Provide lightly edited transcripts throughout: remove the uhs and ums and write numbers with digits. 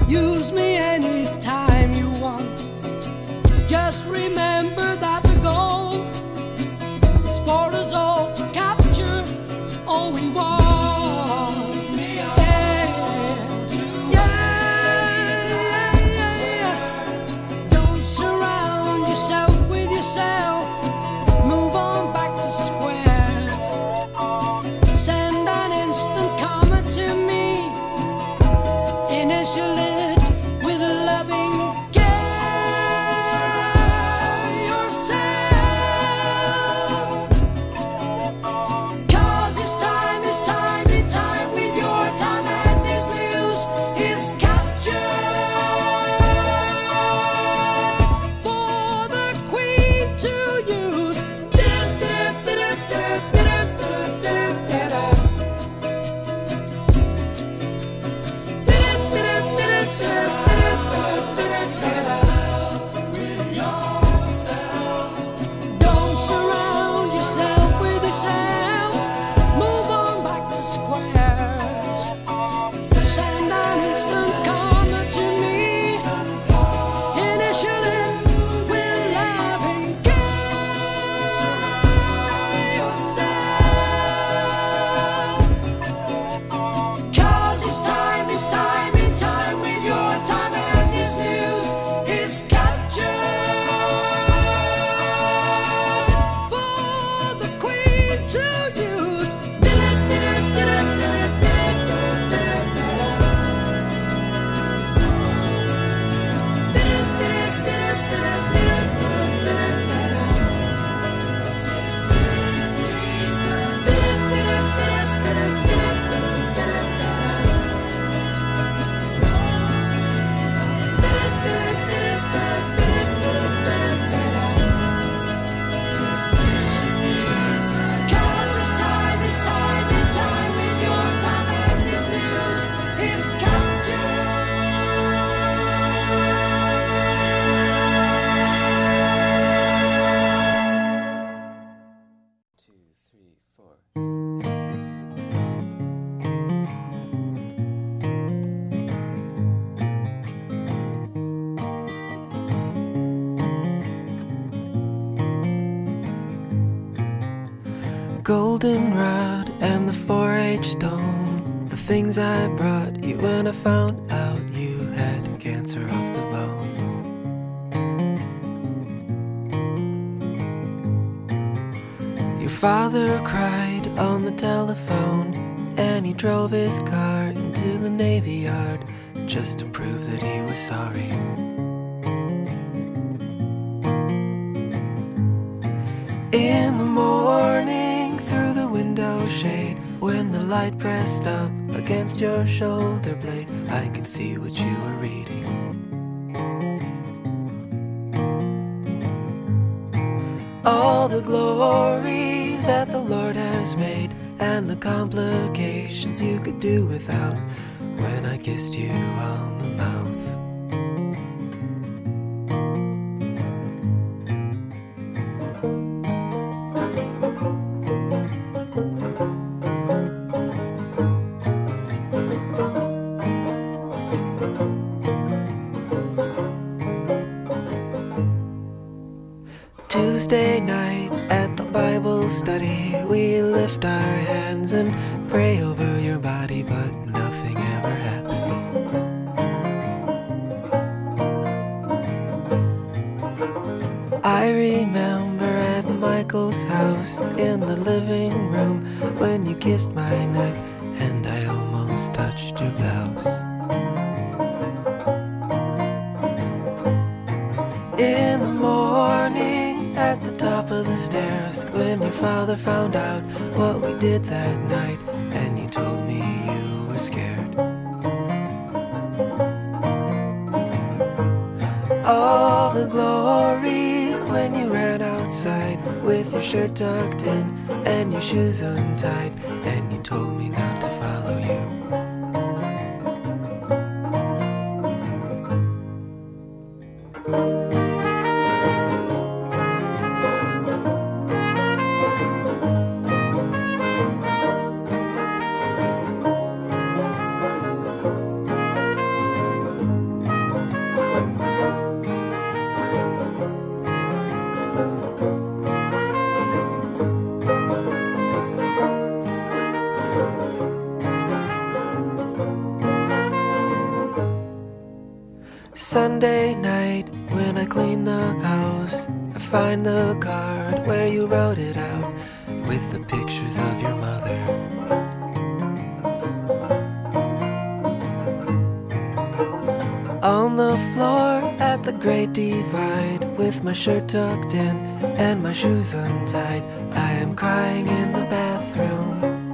Use me anytime you want. Just remember that the goal is for us all to capture all we want. Don't surround yourself with yourself. Move on back to squares. Send an instant comment to me. Initial it with loving care yourself. 'Cause it's time with your time, and this news is captured for the Queen to use. Don't surround yourself with yourself. Move on back to squares. Send an instant comment to me. Initial it with loving care yourself. 'Cause it's time with your time, and this news is captured for the Queen to use. Goldenrod and the 4-H stone, the things I brought you when I found out you had cancer of the bone. Your father cried on the telephone, and he drove his car into the Navy Yard just to prove that he was sorry. In the morning, through the window shade, when the light pressed up against your shoulder blade, I could see what you were reading. All the glory that the Lord has made, and the complications you could do without, when I kissed you on the mouth. Tuesday night at the Bible study, we lift our hands and pray over your body, but nothing ever happens. I remember at Michael's house in the living room when you kissed my neck and I almost touched your blouse. In the morning at the top of the stairs, when your father found out what we did that night, and you told me you were scared. All the glory when you ran outside with your shirt tucked in and your shoes untied, and you told me not to follow you. Sunday night, when I clean the house, I find the card where you wrote it out with the pictures of your mother. On the floor at the Great Divide, with my shirt tucked in and my shoes untied, I am crying in the bathroom.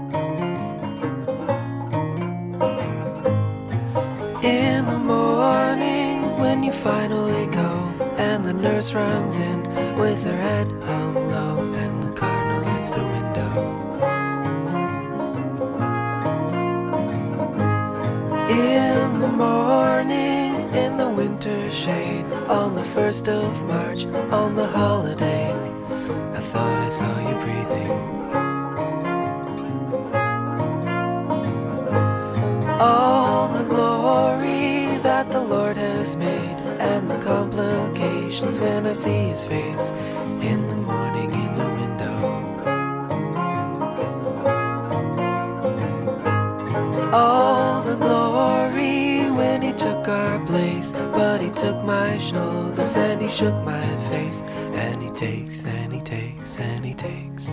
In the morning, when you finally go, and the nurse runs in with her head hung low, and the cardinal hits the window. In the morning, in the winter shade, on the 1st of March, on the holiday, I thought I saw you breathing. All the glory that the Lord has made, and the complications when I see his face in the morning in the window. All the glory when he took our place, but he took my shoulders and he shook my face, and he takes and he takes and he takes.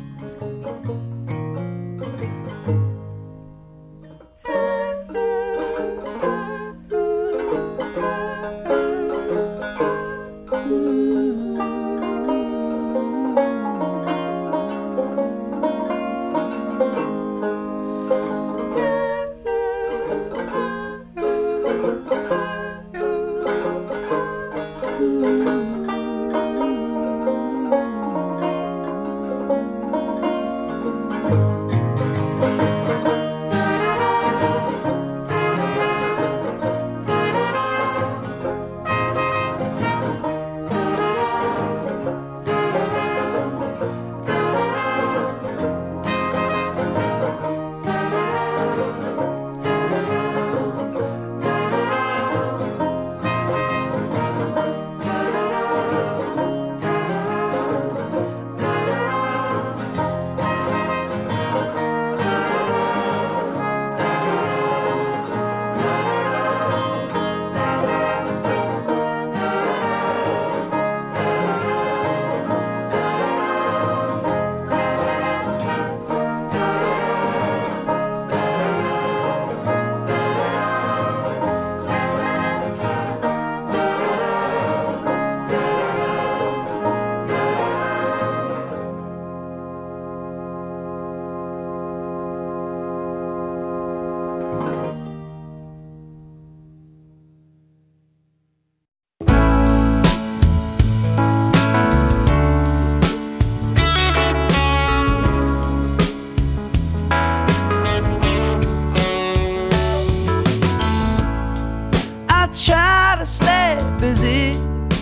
Try to stay busy.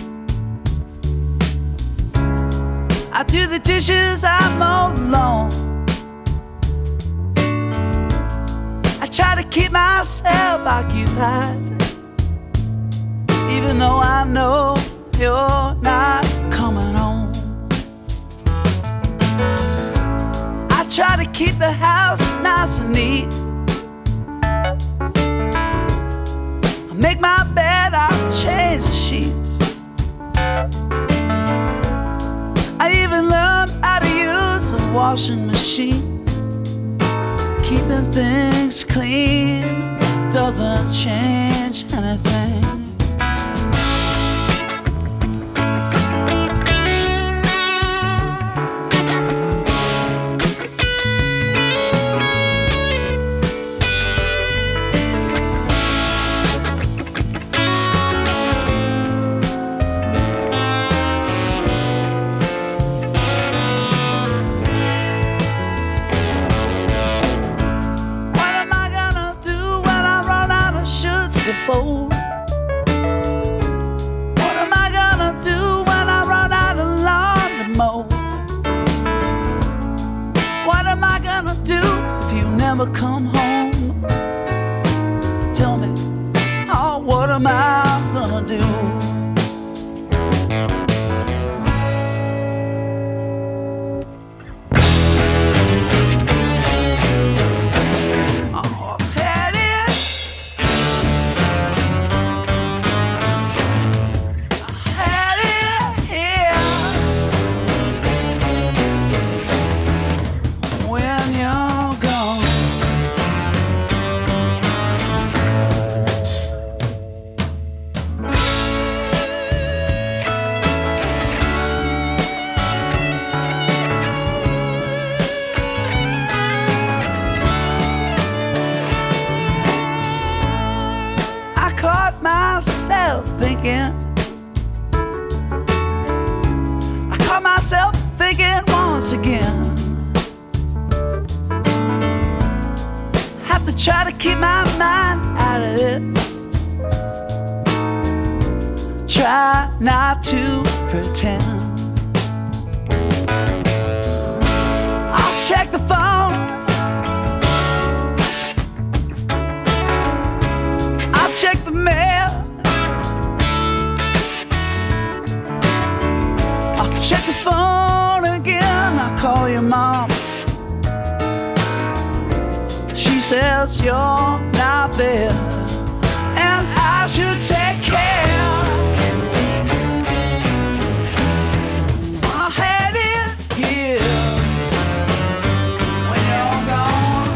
I do the dishes, I mow the lawn. I try to keep myself occupied, even though I know you're not coming home. I try to keep the house nice and neat. Make my bed, I'll change the sheets. I even learned how to use a washing machine. Keeping things clean doesn't change anything. Fold. What am I gonna do when I run out of lawn to mow? What am I gonna do if you never come home? Tell me, oh, what am I gonna do? caught myself thinking. I caught myself thinking once again. Have to try to keep my mind out of this. Try not to pretend. I'll check the phone. I'll check the mail. I'll check the phone again. I'll call your mom. She says you're not there, and I should take care. I had it here when you're gone.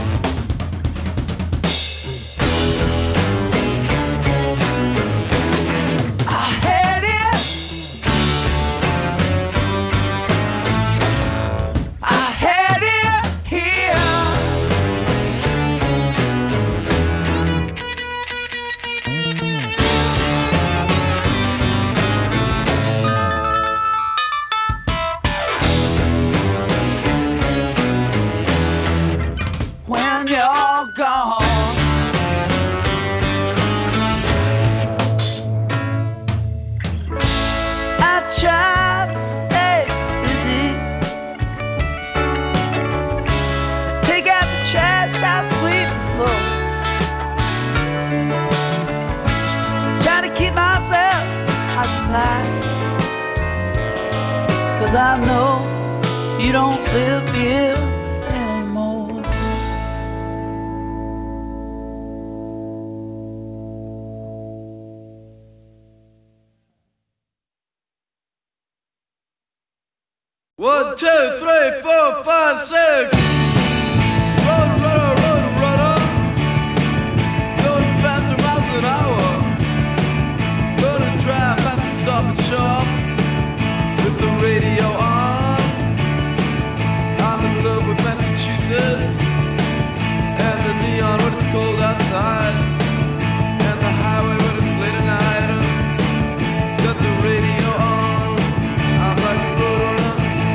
I had it. I had it here. When you're gone. I try to stay busy. I take out the trash, I sweep the floor. Try to keep myself occupied, 'cause I know you don't live here anymore. One, two, three, four, five, six. Rudder, rudder, rudder, rudder. Going faster miles an hour. Gonna drive fast and stop and shop with the radio on. I'm in love with Massachusetts and the neon when it's cold outside, and the highway when it's late at night. Got the radio on. I'm like a roadrunner.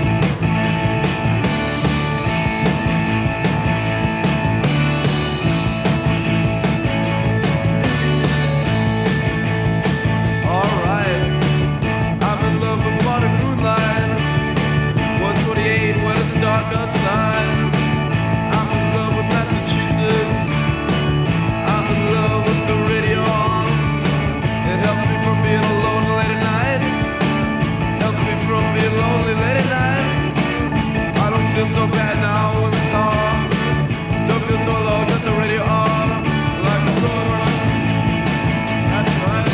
Dark outside. I'm in love with Massachusetts. I'm in love with the radio on. It helps me from being alone late at night. Helps me from being lonely late at night. I don't feel so bad now in the car. Don't feel so alone, got the radio on. Like a roadrunner. That's right.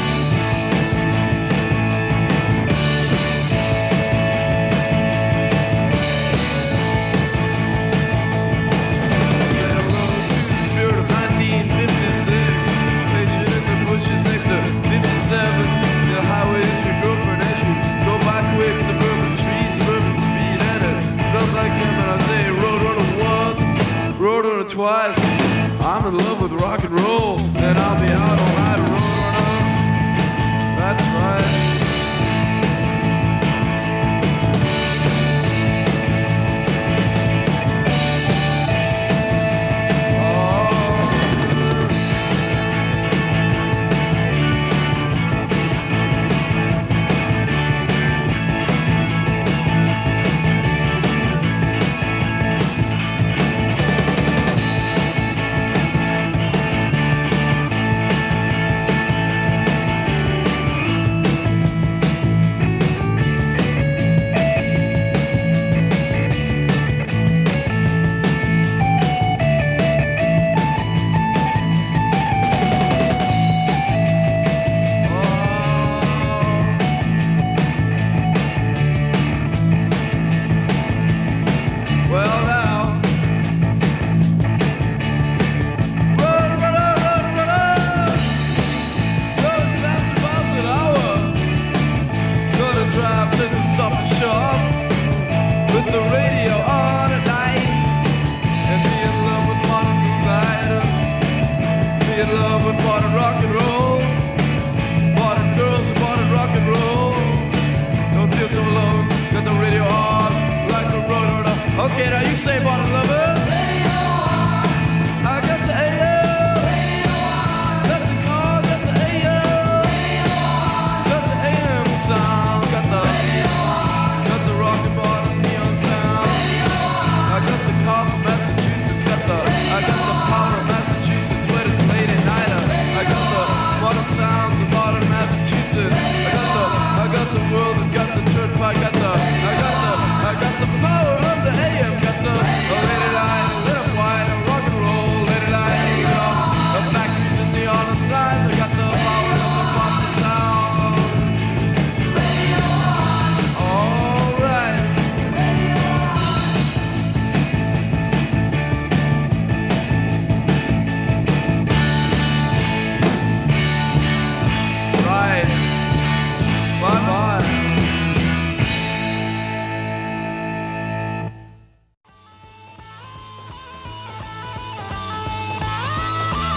The highway is your girlfriend as you go by quick. Suburban trees, suburban speed, and it smells like him. And I say roadrunner once, roadrunner twice. I'm in love with rock and roll, and I'll be out all night, roadrunner. That's right.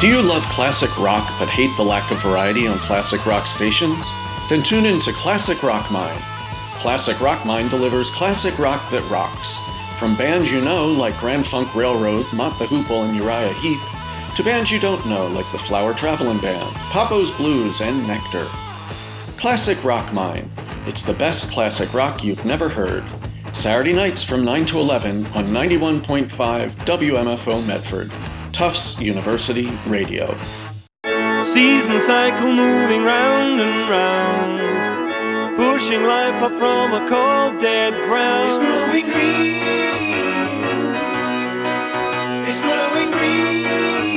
Do you love classic rock but hate the lack of variety on classic rock stations? Then tune in to Classic Rock Mine. Classic Rock Mine delivers classic rock that rocks. From bands you know like Grand Funk Railroad, Mott the Hoople, and Uriah Heep, to bands you don't know like the Flower Travelin' Band, Papo's Blues, and Nectar. Classic Rock Mine. It's the best classic rock you've never heard. Saturday nights from 9 to 11 on 91.5 WMFO Medford, Tufts University Radio. Season cycle moving round and round, pushing life up from a cold dead ground. It's growing green, it's growing green.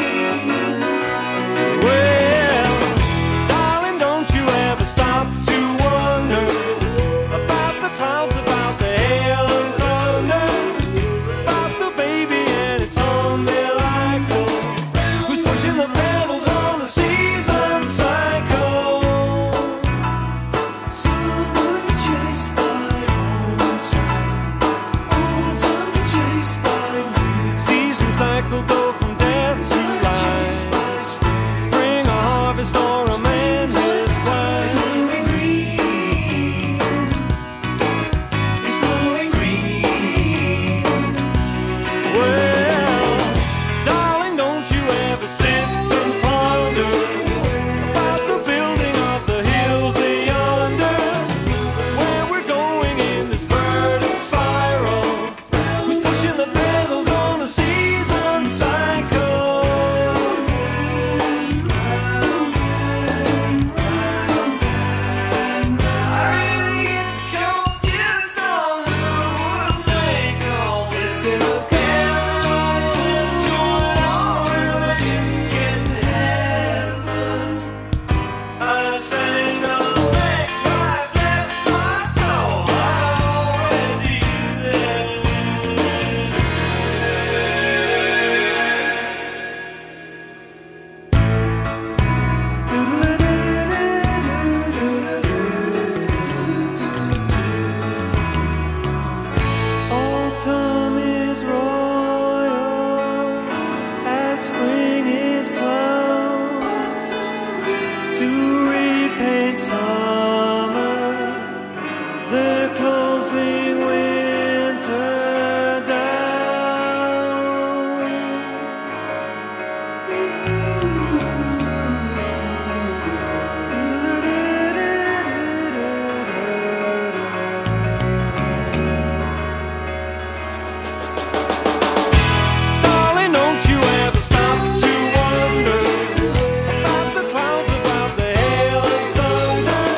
Well, darling, don't you ever stop to wonder about the clouds, about the hail and thunder, about the baby and its umbilical, who's pushing the pedals on the season cycle. Summer chased by autumn chased by wind. Season cycle go from death to life, bring a harvest or a man his time. It's growing green. Well, darling, don't you ever sit and ponder about the building of the hills yonder, where we're going in this verdant spiral, who's pushing the pedals on the season cycle. I really get confused on who would make all this. Look at what's going on when you get to heaven. I sang those thanks, God bless my soul. I'm already there. Autumn is royal, as spring is clown, to repaint summer, they're closing winter Darling, don't you ever stop to wonder about the clouds, about the hail and thunder,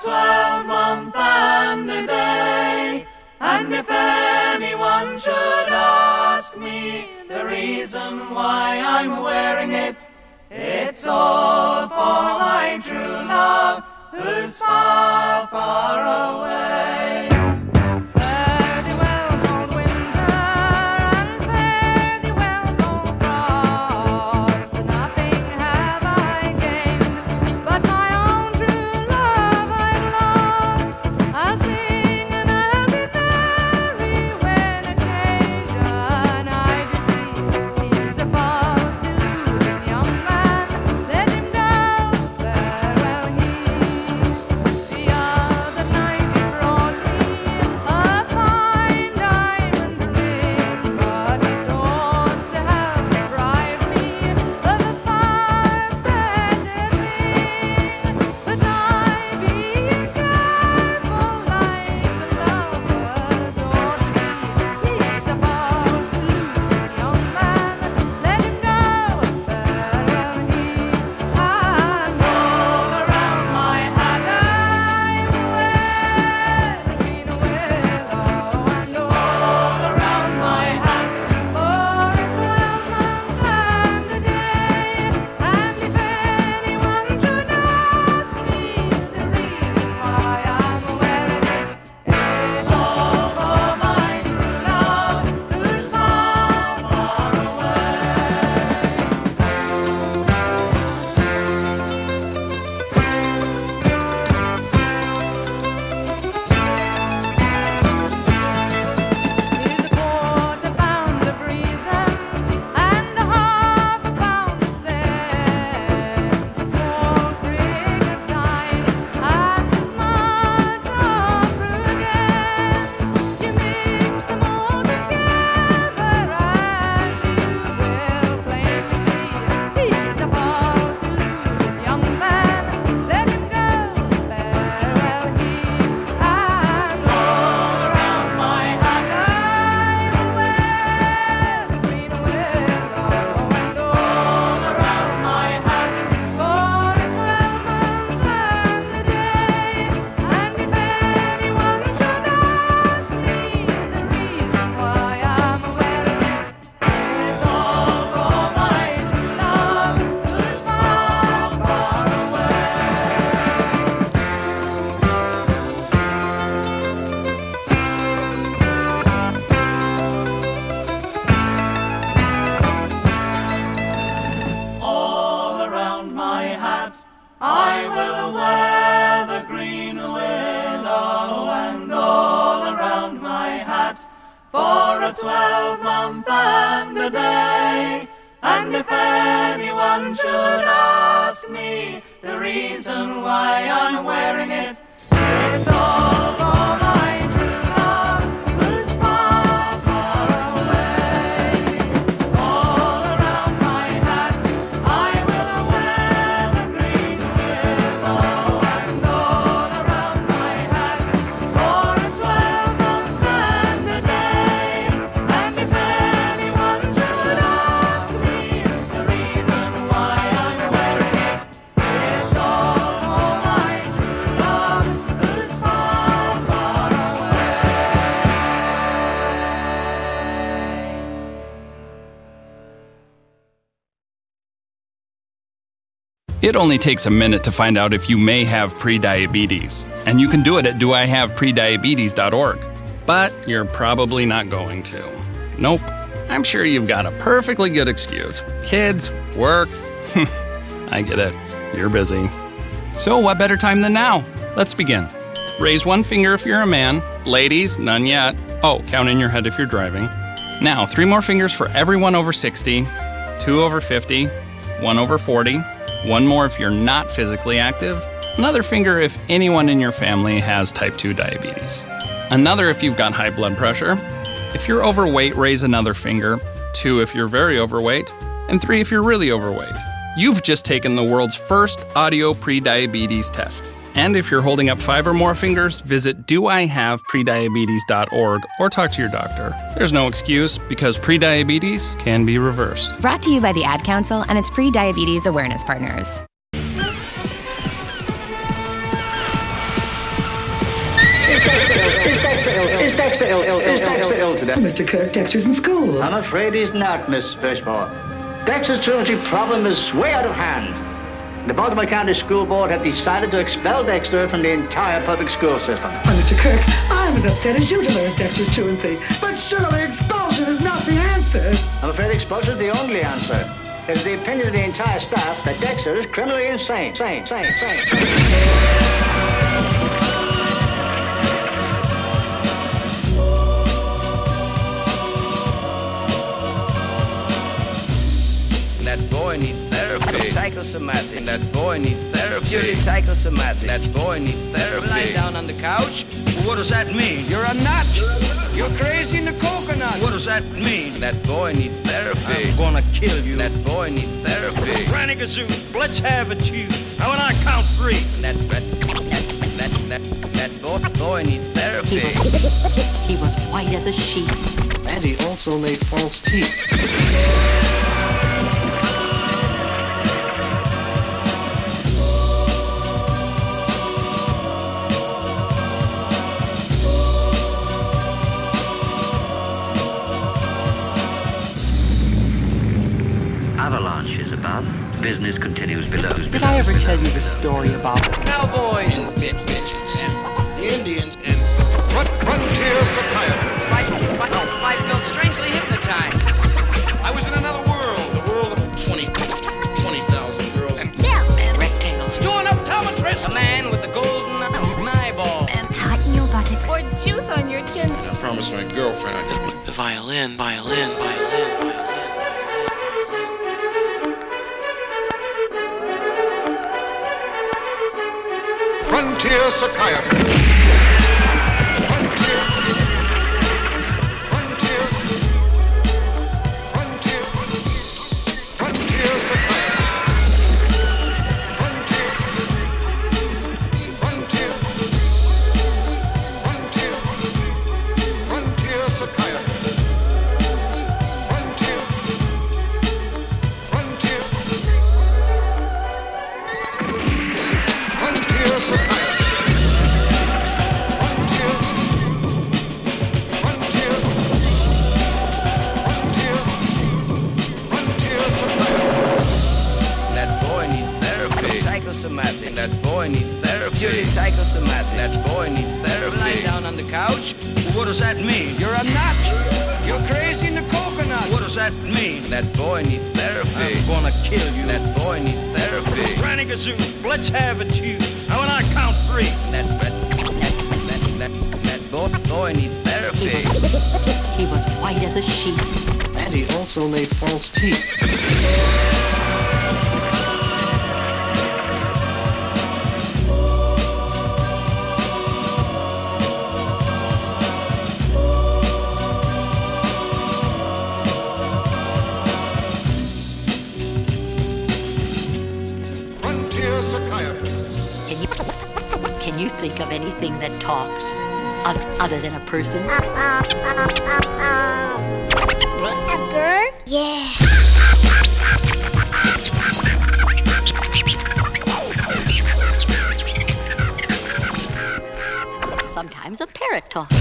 12-month and a day. And if anyone should ask me the reason why I'm wearing it, it's all for my true love who's far, far away. Fare thee well, cold winter, and fare thee well, cold frost. Nothing have I gained, but my own true love I've lost. I'll sing and I'll be merry when occasion I do see. He's a false, deluding young man, let him go, farewell he. The other night he brought me a fine diamond ring, but he thought to have deprived me of a far better thing. But I, being careful like the lovers ought to be, he's a false, deluding young man, let him go, farewell he. And all around my hat I wear the green willow, and all around my hat for a 12-month and a day. And if anyone should ask me the reason why I'm wearing it, it's all for my true love who's far, far Here's a quarter pound of reasons and a half a pound of sense, a small sprig of thyme and as much of prudence. You mix them all together and you will plainly see he's a false, deluding young man. Let him go, farewell he. And all around my hat I wear the green willow, and all around my hat for a 12-month and a day. And if anyone should ask me the reason why I'm wearing it, it's all for my true love who's far, far away. All around my hat I will wear the green willow, and all around my hat for a 12-month and a day. And if anyone should ask me the reason why I'm wearing it, it's all for my true love who's far, far away. All around my hat I will wear the green willow, and all around my hat for a 12-month and a day. And if anyone should ask me the reason why I'm wearing it, it's all for my true love who's far, far away. It only takes a minute to find out if you may have prediabetes, and you can do it at doihaveprediabetes.org. But you're probably not going to. Nope. I'm sure you've got a perfectly good excuse. Kids, work. I get it. You're busy. So what better time than now? Let's begin. Raise one finger if you're a man. Ladies, none yet. Oh, count in your head if you're driving. Now, 3 more fingers for everyone over 60, 2 over 50, 1 over 40, 1 more if you're not physically active, another finger if anyone in your family has type 2 diabetes, another if you've got high blood pressure. If you're overweight, raise another finger, 2 if you're very overweight, and 3 if you're really overweight. You've just taken the world's first audio prediabetes test. And if you're holding up 5 or more fingers, visit doihaveprediabetes.org or talk to your doctor. There's no excuse because prediabetes can be reversed. Brought to you by the Ad Council and its pre-diabetes awareness partners. Is Dexter ill? Is Dexter ill today? Mr. Kirk, Dexter's in school. I'm afraid he's not, Miss Fishmore. Dexter's truancy problem is way out of hand. The Baltimore County School Board have decided to expel Dexter from the entire public school system. Oh, Mr. Kirk, I'm as upset as you to learn Dexter's truancy. But surely expulsion is not the answer. I'm afraid expulsion is the only answer. It's the opinion of the entire staff that Dexter is criminally insane. Sane. That boy needs therapy. Psychosomatic. That boy needs therapy. Purely psychosomatic. That boy needs therapy. Lie down on the couch. Well, what does that mean? You're a nut. You're crazy in the coconut. What does that mean? That boy needs therapy. I'm gonna kill you. That boy needs therapy. Granny Gazoo, let's have it, you. Now when I count 3. That boy needs therapy. He was white as a sheet. And he also made false teeth. Avalanche is above. Business continues below. Did I ever tell you the story about cowboys and midgets and the Indians and frontier psychiatry? I felt strangely hypnotized. I was in another world, the world of 20,000 girls and rectangles, doing optometrist, a man with a golden eyeball, and tighten your buttocks, or juice on your chin. I promised my girlfriend I did. The violin. Frontier psychiatry. Psychosomatic. That boy needs therapy. Purely psychosomatic. That boy needs therapy. Lie down on the couch. Well, what does that mean? You're a nut. You're crazy in the coconut. What does that mean? That boy needs therapy. I'm gonna kill you. That boy needs therapy. Granny Gazoo, let's have it, you. Now when I count 3. That boy needs therapy. He was white as a sheet. And he also made false teeth. Can you think of anything that talks other than a person? A bird? Yeah. Sometimes a parrot talks.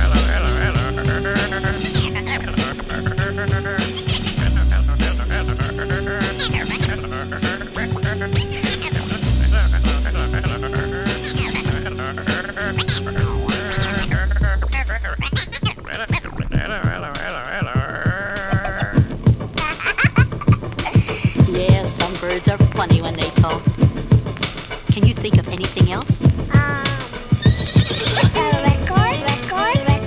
Yeah, some birds are funny when they talk. Can you think of anything else? A record?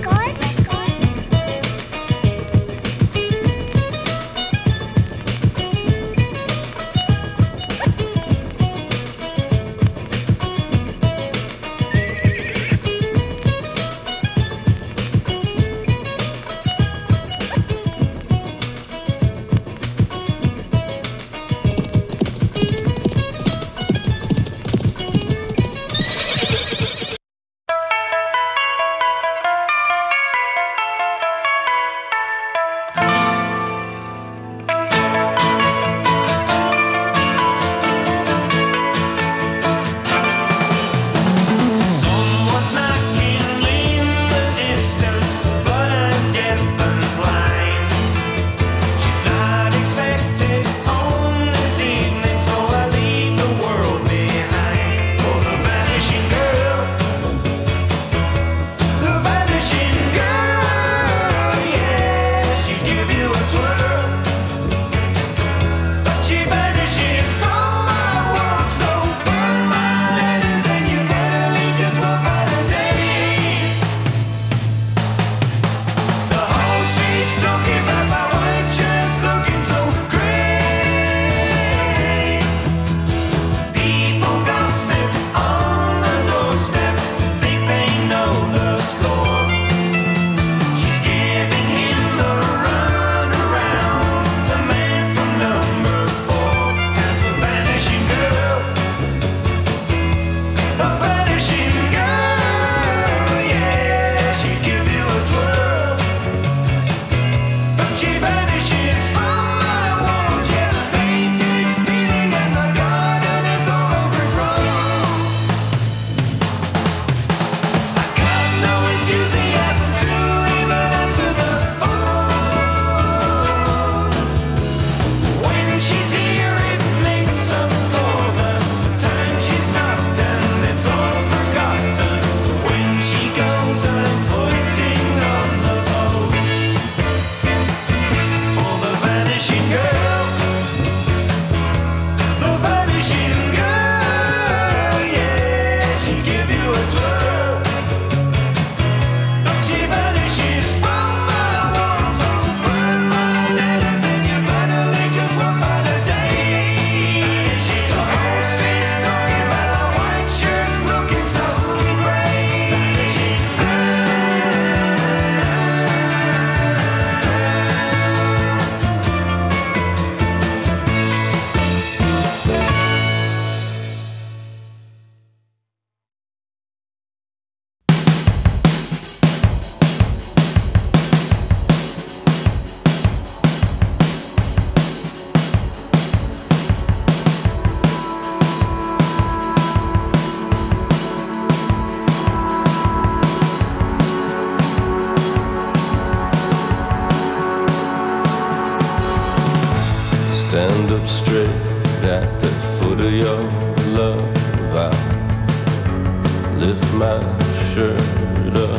up straight at the foot of your love. I lift my shirt up.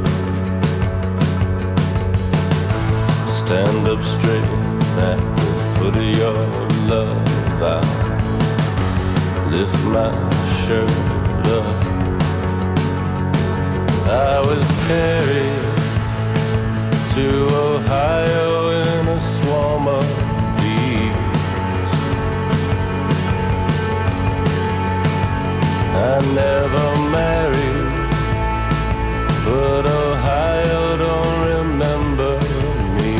Stand up straight at the foot of your love. I lift my shirt up. I was carried to Ohio in a swarm of bees. I never married, but Ohio don't remember me.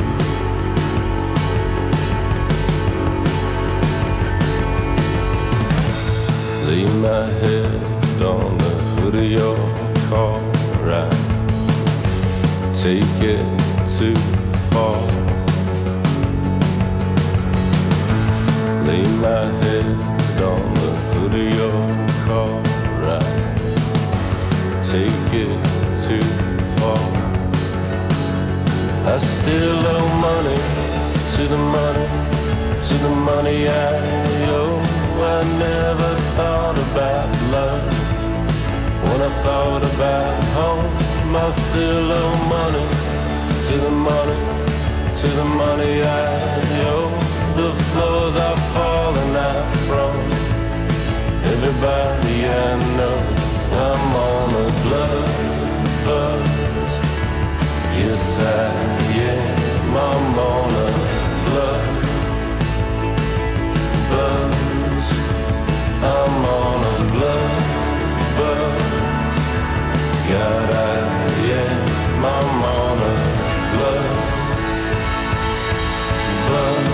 Lay my head on the hood of your car. I take it too far. Lay my head on the hood of your car. I take it too far. I still owe money to the money, to the money I owe. I never thought about love when I thought about home. I still owe money to the money, to the money I owe. The floors are falling out from everybody I know. I'm on a blood buzz. Yes, I am. I'm on a blood buzz. I'm on a blood buzz. God, I am. I'm on a blood buzz.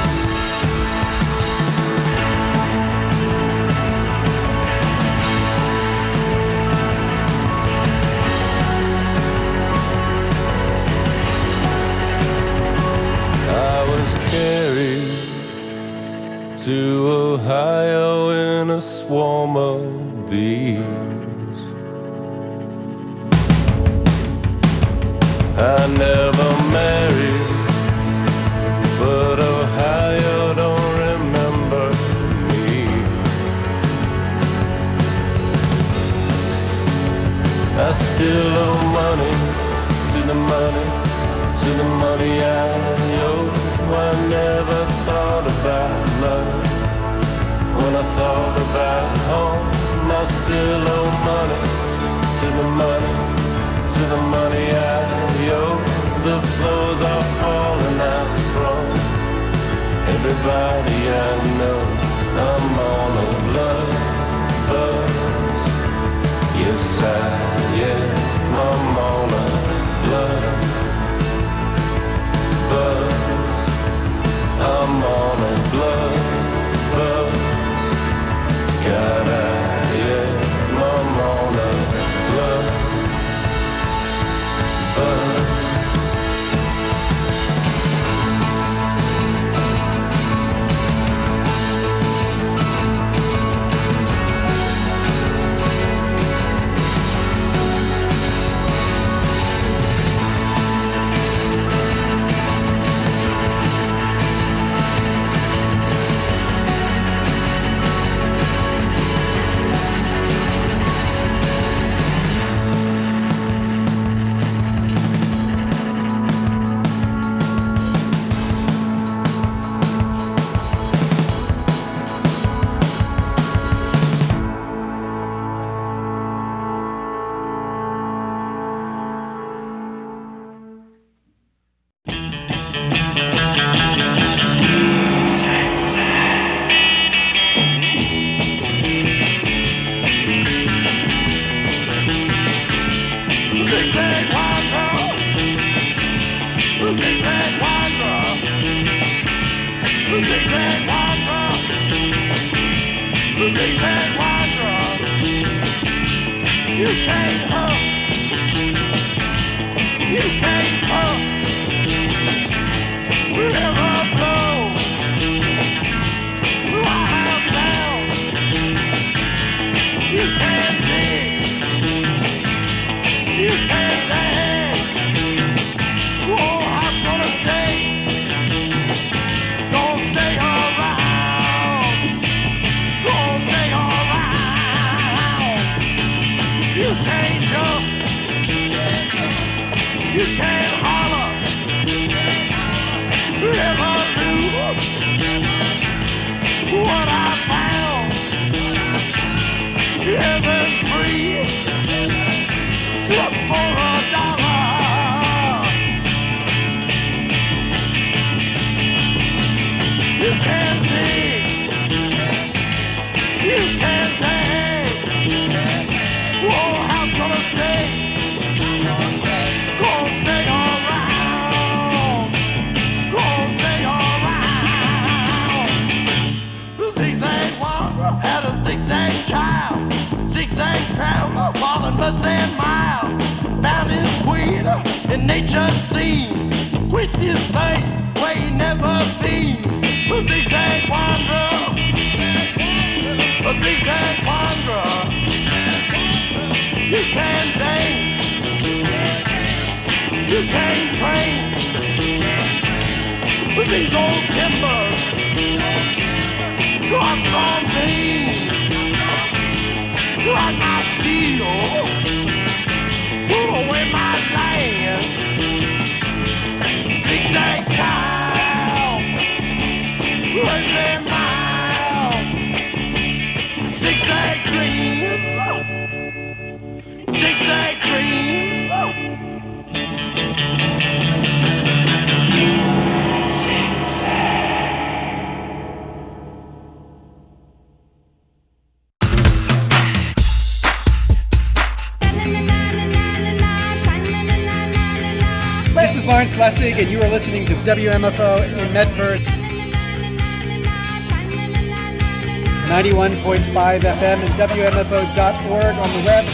I was carried to Ohio in a swarm of bees. I never married, but Ohio don't remember me. I still owe money to the money, to the money I owe. I never thought about love when I thought about home. I still owe money to the money, to the money I owe. The floors are falling out from everybody I know. I'm on a blood buzz. Yes, I am. I'm on a blood buzz. I'm on a blood buzz. God, I am. I'm on a blood buzz. You can't holler, ever lose what I found. Heaven's free, except for $1. You can't sing, you can't sing. Whoa, how's gonna stay? Gonna stay around. Gonna stay around. The zigzag wanderer had a zigzag child. Zigzag traveler, father missing mile. Found his queen in nature's scene. Quenched his face where he never been. A zigzag wanderer, a zigzag wanderer. You can't dance, you can't paint. With these old timbers, got strong beams, like my shield, pull away my lance. Zigzag child, crazy mile, zigzag dreams, zigzag dreams, zigzag. This is Lawrence Lessig, and you are listening to WMFO in Medford. 91.5 FM and WMFO.org on the web.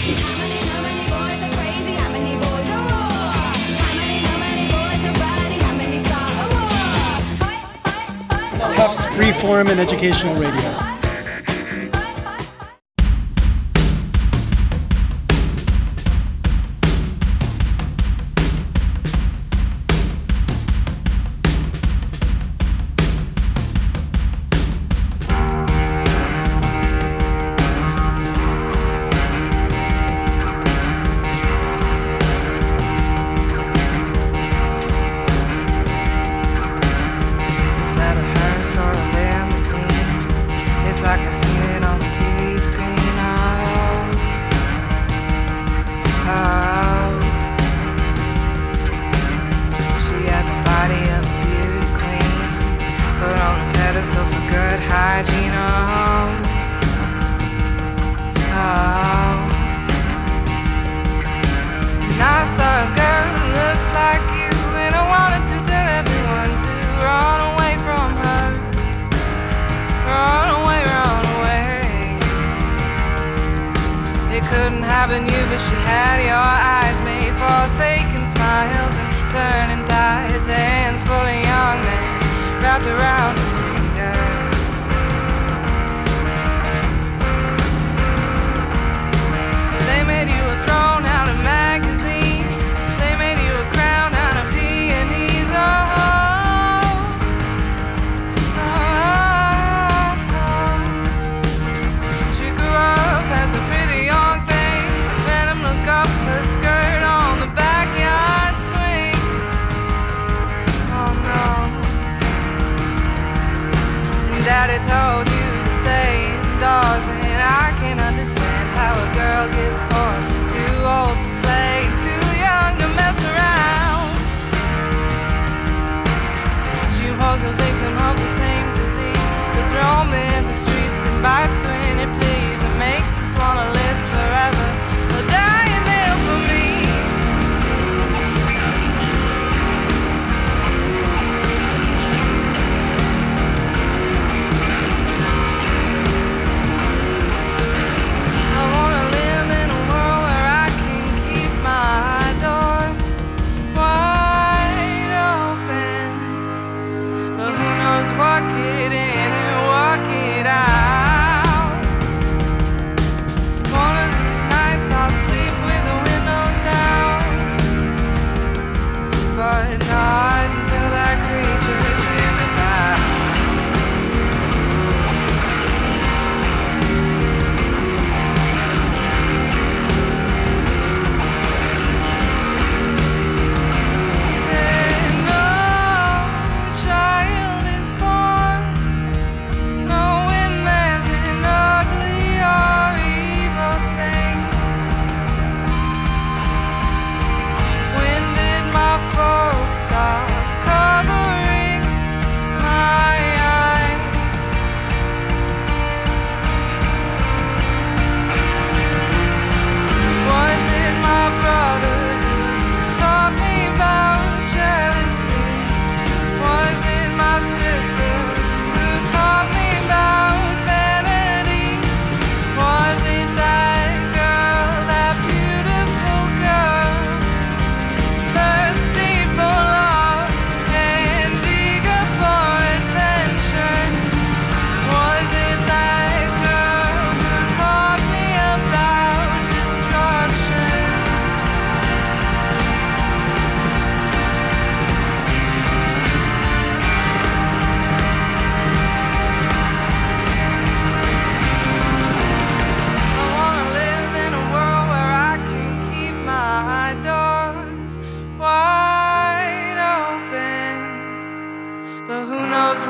Tufts Freeform and Educational Radio.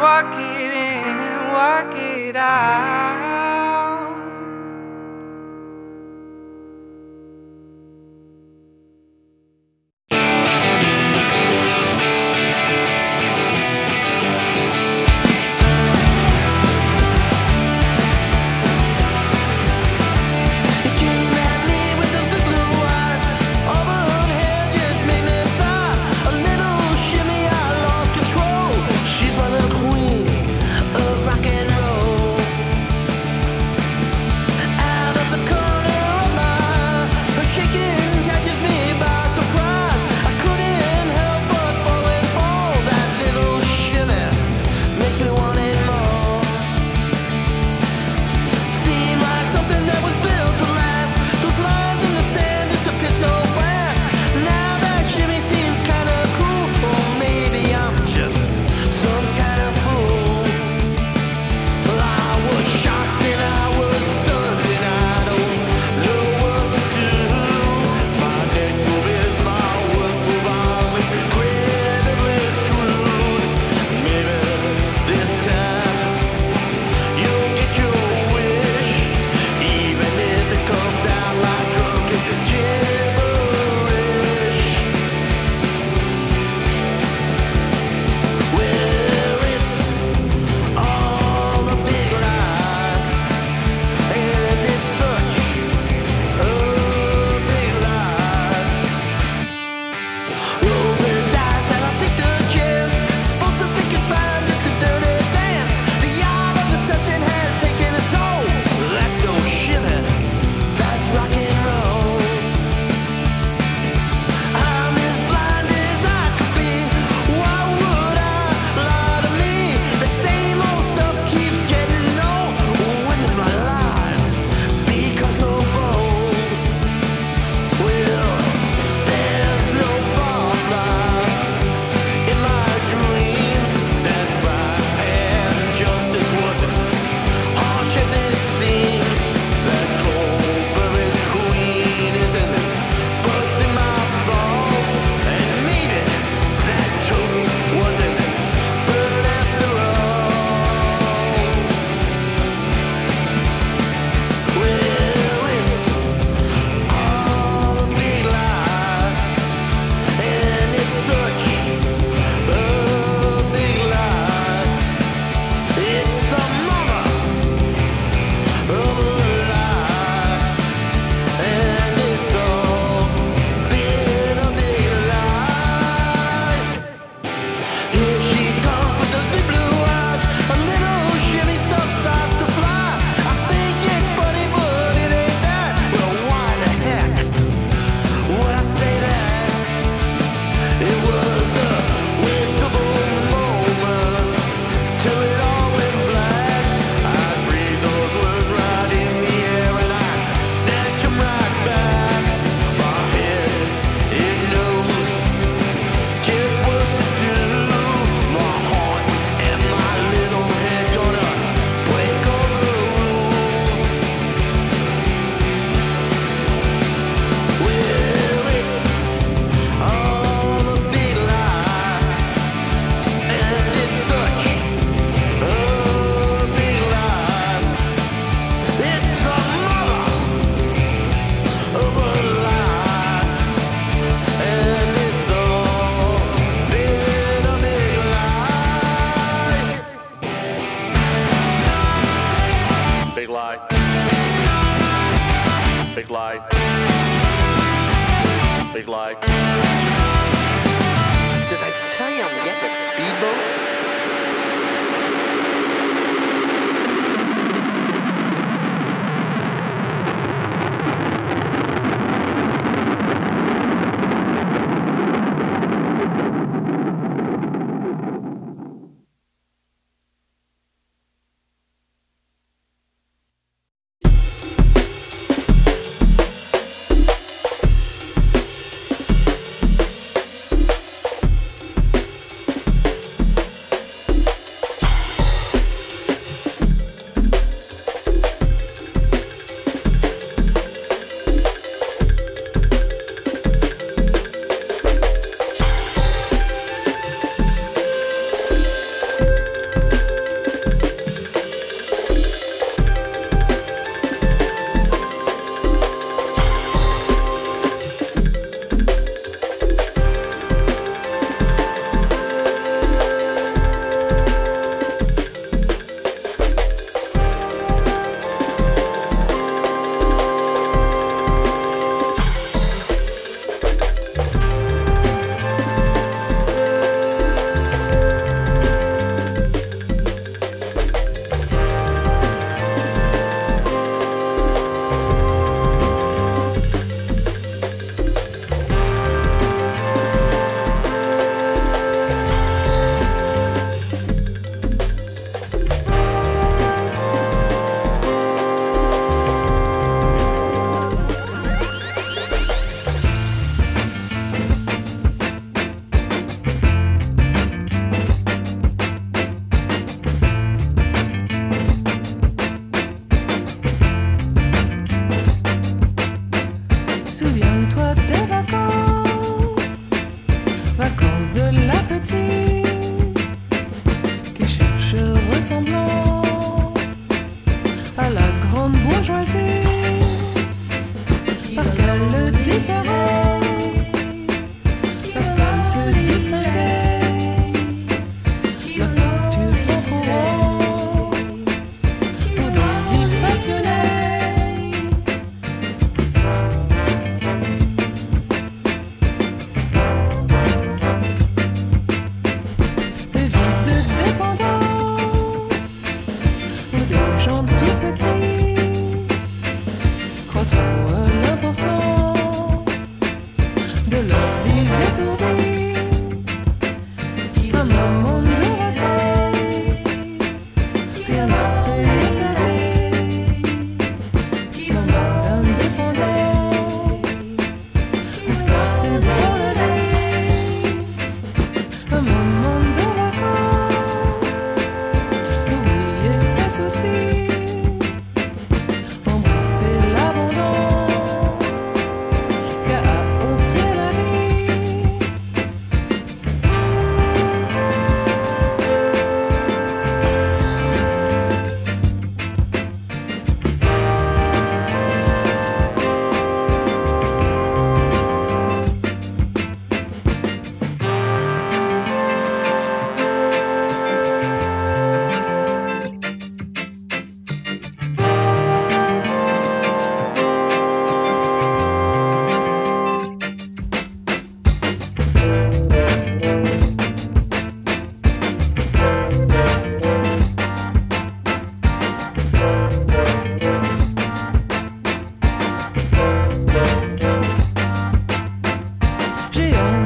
walk it in and walk it out. She's my little queen of rock and roll.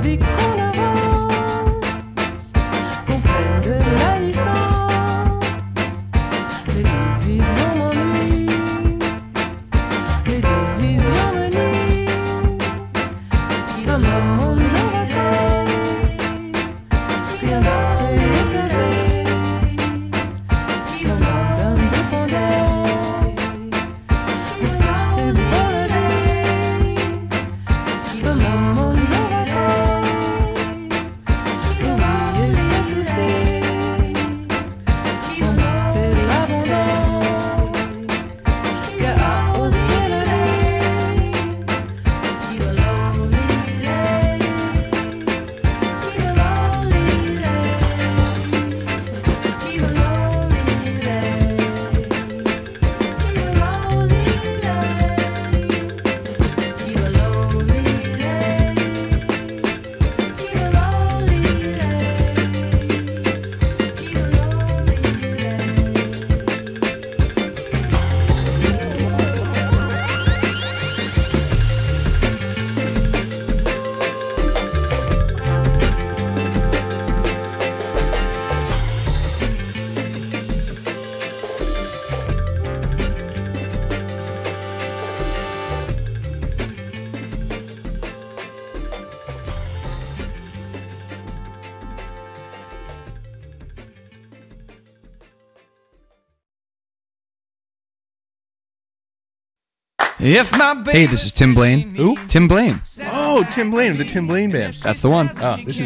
envie qu'on avance, qu'on prenne de la distance. Les divisions m'ennuient, les divisions me nuisent. Dans mon monde de vacances, rien n'a préétabli. Mon monde d'indépendance, est-ce que c'est bon la vie? Dans mon monde de vacances, oublier ses soucis. Mon but c'est l'abondance, qu'à offrir la vie. Hey, this is Tim Blaine. Who? Tim Blaine. Oh, Tim Blaine of the Tim Blaine Band. That's the one. Oh, this